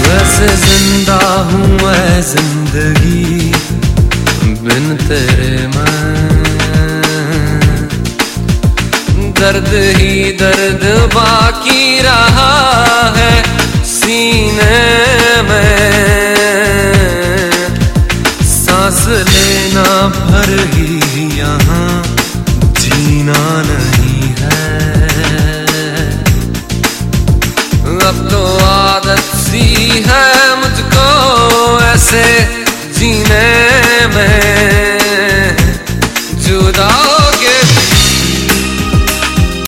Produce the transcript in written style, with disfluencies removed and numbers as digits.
वैसे जिंदा हूँ मैं जिंदगी बिन तेरे मैं, दर्द ही दर्द बाकी रहा है सीने में, सांस लेना भर ही यहाँ जीना नहीं है।